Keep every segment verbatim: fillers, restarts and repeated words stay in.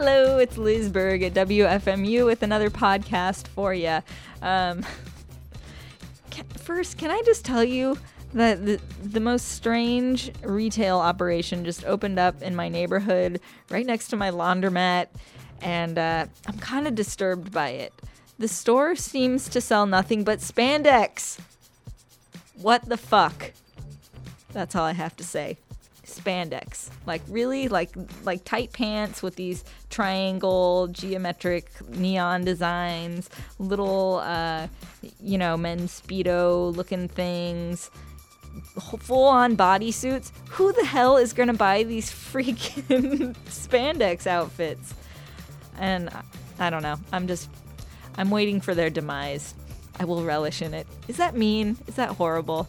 Hello, it's Liz Berg at W F M U with another podcast for you. Um, can, first, can I just tell you that the, the most strange retail operation just opened up in my neighborhood right next to my laundromat, and uh, I'm kind of disturbed by it. The store seems to sell nothing but spandex. What the fuck? That's all I have to say. Spandex. Like, really? Like like tight pants with these triangle geometric neon designs, little uh you know men's Speedo looking things, full on bodysuits. Who the hell is gonna buy these freaking spandex outfits? And I don't know, I'm just I'm waiting for their demise. I will relish in it. Is that mean? Is that horrible?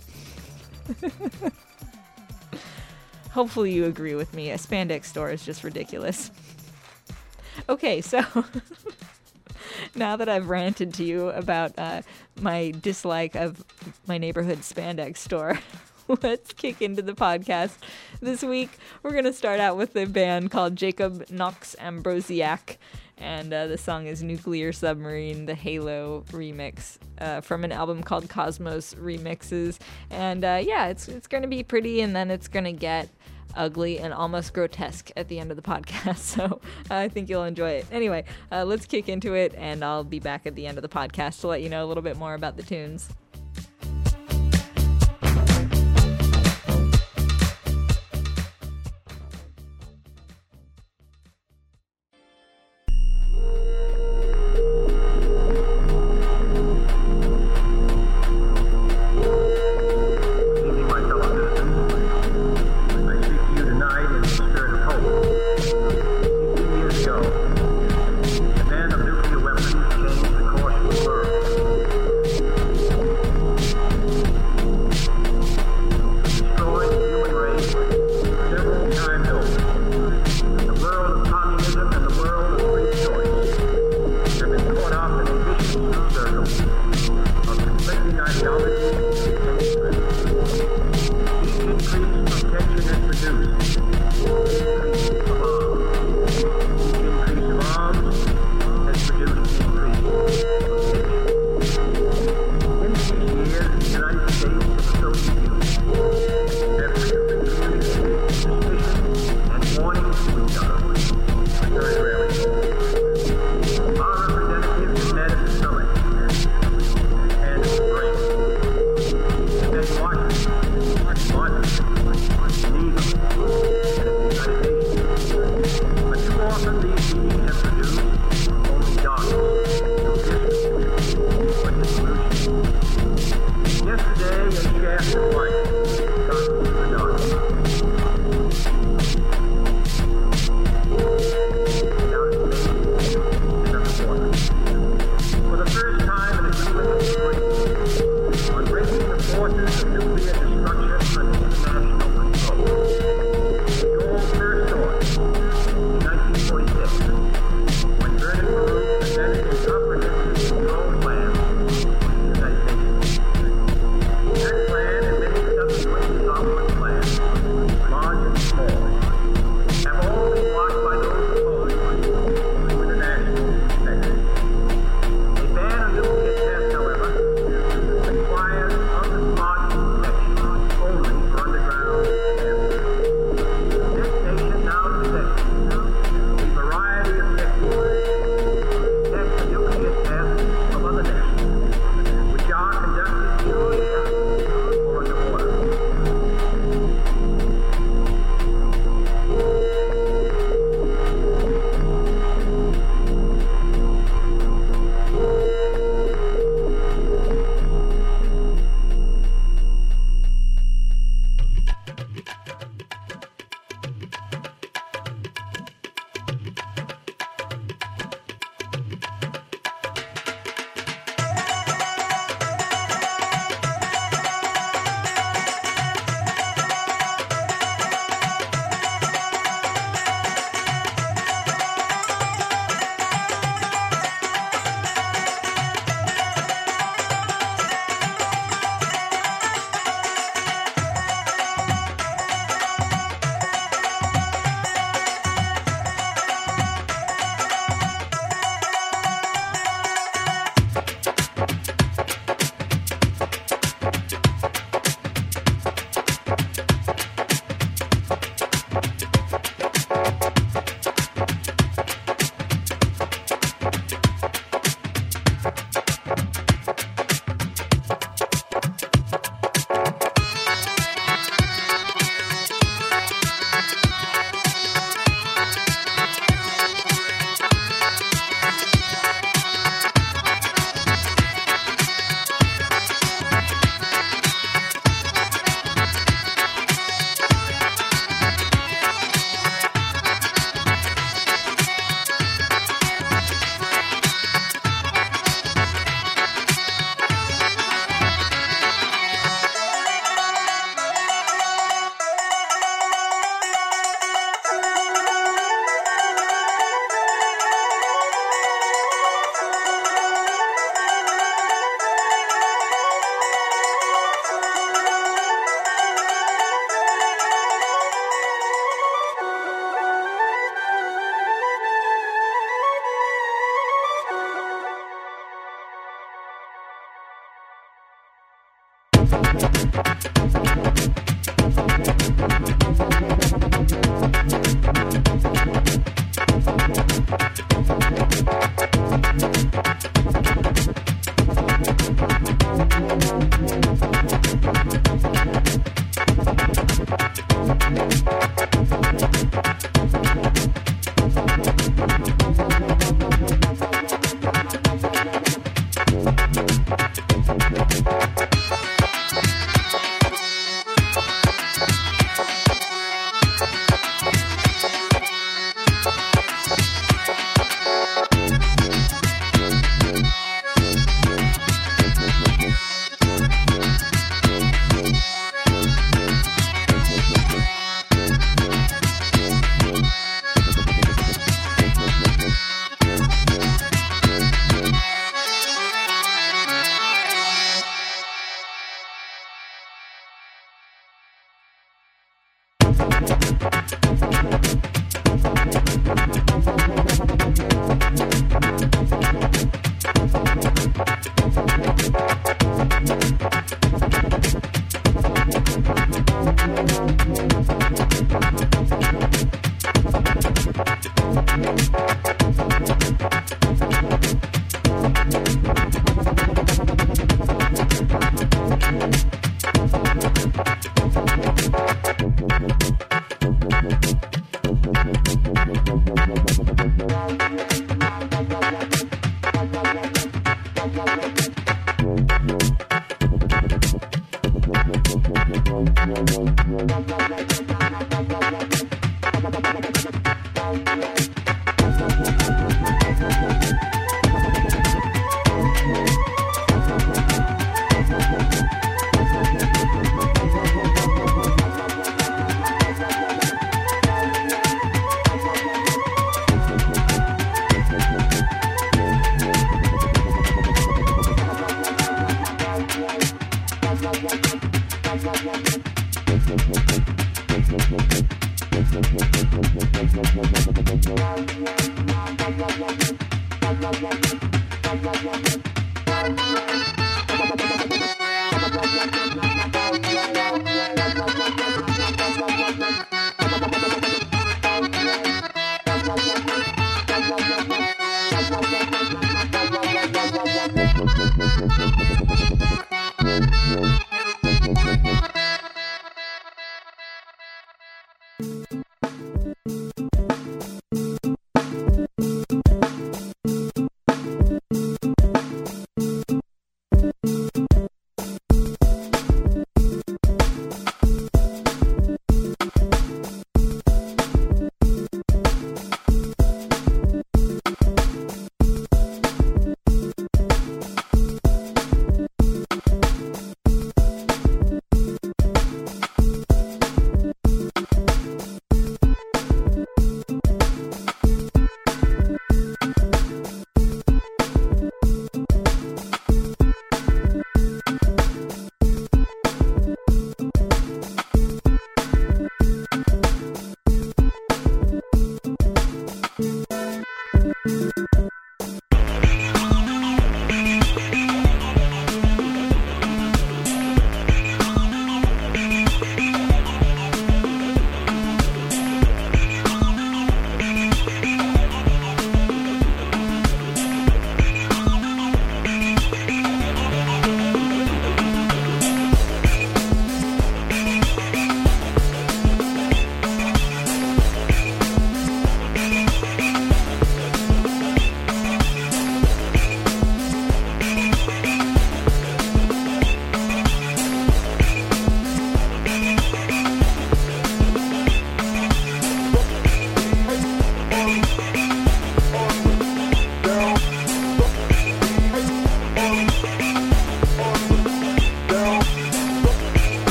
Hopefully you agree with me. A spandex store is just ridiculous. Okay, so now that I've ranted to you about uh, my dislike of my neighborhood spandex store, let's kick into the podcast. This week, we're going to start out with a band called Jacob Knox Ambrosiak, and uh, the song is Nuclear Submarine, the Halo remix uh, from an album called Cosmos Remixes. And uh, yeah, it's it's going to be pretty, and then it's going to get ugly and almost grotesque at the end of the podcast, so uh, I think you'll enjoy it. Anyway, uh, let's kick into it, and I'll be back at the end of the podcast to let you know a little bit more about the tunes. The ban of nuclear weapons changed the course of the world.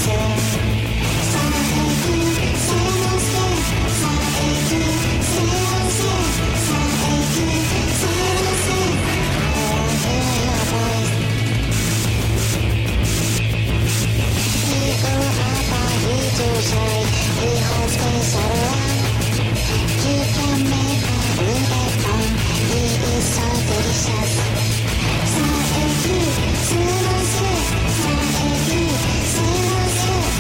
Delicious.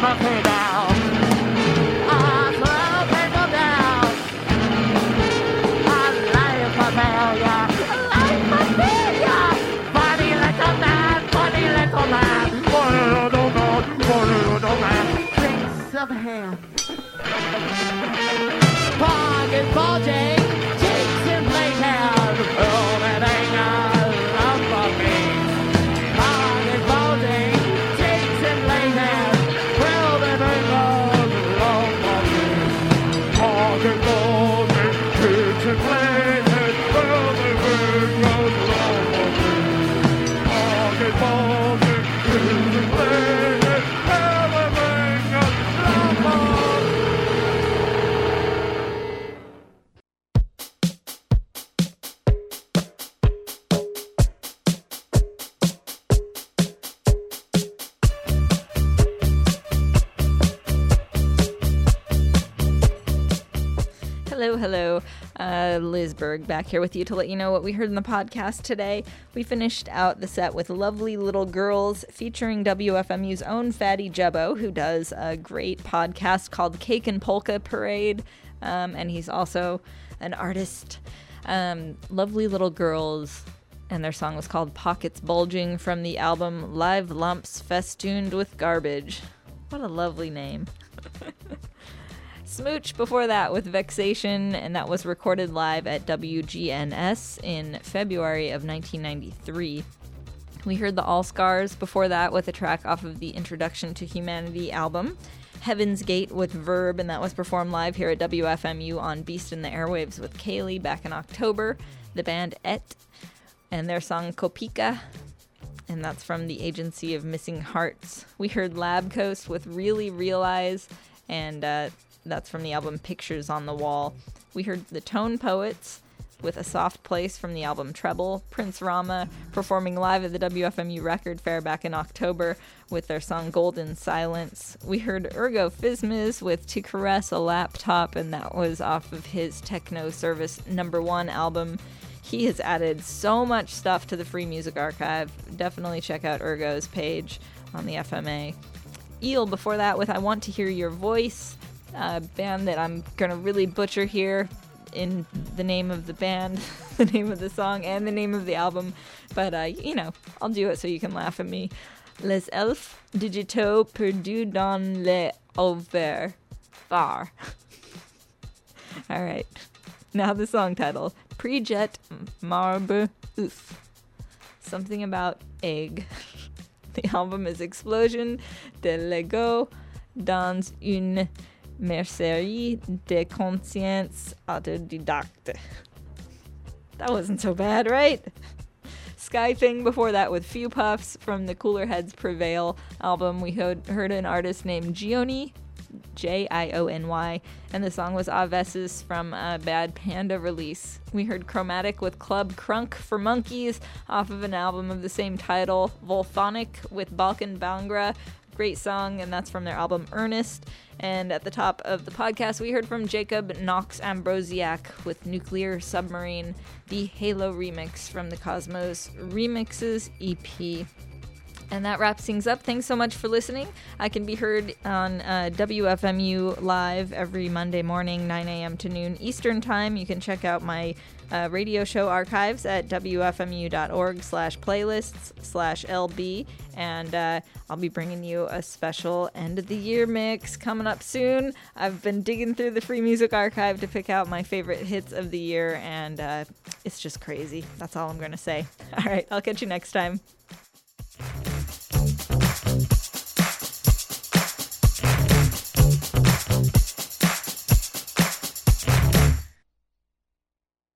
puppy down. I slow people down. I like my failure. I like my failure. Funny little man, funny little man. Funny little man, funny little man. Prince of hair. Pocket bulging, cheeks inflated. Oh, that ain't a love for me. Pocket bulging, cheeks inflated. Well, that ain't a love for me. Pocket bulging, cheeks inflated. Well, that ain't a love for me. Pocket bulging, cheeks inflated. Well, that ain't a love for me. Hello, hello. Uh, Liz Berg back here with you to let you know what we heard in the podcast today. We finished out the set with Lovely Little Girls featuring W F M U's own Fatty Jebbo, who does a great podcast called Cake and Polka Parade, um, and he's also an artist. Um, Lovely Little Girls, and their song was called Pockets Bulging from the album Live Lumps Festooned with Garbage. What a lovely name. Smooch before that with Vexation, and that was recorded live at W G N S in February of nineteen ninety-three. We heard the All Scars before that with a track off of the Introduction to Humanity album, Heaven's Gate with Verb, and that was performed live here at W F M U on Beast in the Airwaves with Kaylee back in October. The band Et and their song Kopika, and that's from the Agency of Missing Hearts. We heard Lab Coast with Really Realize, and uh, that's from the album Pictures on the Wall. We heard The Tone Poets with A Soft Place from the album Treble. Prince Rama performing live at the W F M U Record Fair back in October with their song Golden Silence. We heard Ergo Phizmiz with To Caress a Laptop, and that was off of his Techno Service number one album. He has added so much stuff to the Free Music Archive. Definitely check out Ergo's page on the F M A. Eel before that with I Want to Hear Your Voice, a band that I'm going to really butcher here in the name of the band, the name of the song, and the name of the album. But, uh, you know, I'll do it so you can laugh at me. Les Elfes Digitaux Perdus dans les Ouvert Bar. All right. Now the song title. Prejet Marbre Ouf. Something about egg. The album is Explosion de Lego dans une mercerie de conscience autodidacte. That wasn't so bad, right? Sky Thing before that with Few Puffs from the Cooler Heads Prevail album. We heard, heard an artist named Giony, J I O N Y, and the song was Avesis from a Bad Panda release. We heard Chromatic with Club Crunk for Monkeys off of an album of the same title. Volphonic with Balkan Bangra, great song, and that's from their album Earnest. And at the top of the podcast, we heard from Jacob Knox Ambrosiak with Nuclear Submarine, the Halo remix from the Cosmos Remixes E P. And that wraps things up. Thanks so much for listening. I can be heard on uh, W F M U Live every Monday morning, nine a.m. to noon Eastern Time. You can check out my uh, radio show archives at wfmu.org slash playlists slash LB. And uh, I'll be bringing you a special end-of-the-year mix coming up soon. I've been digging through the Free Music Archive to pick out my favorite hits of the year, and uh, it's just crazy. That's all I'm going to say. All right, I'll catch you next time.